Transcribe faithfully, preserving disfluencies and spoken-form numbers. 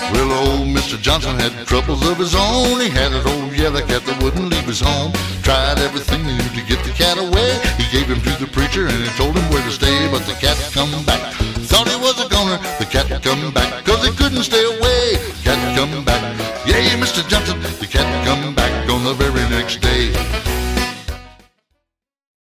Well, old Mister Johnson had troubles of his own. He had an old yellow cat that wouldn't leave his home. Tried everything he knew to get the cat away. He gave him to the preacher and he told him where to stay. But the cat come back. Thought he was a goner. The cat come back, cause he couldn't stay away. Cat come back. Yay, Mister Johnson, the cat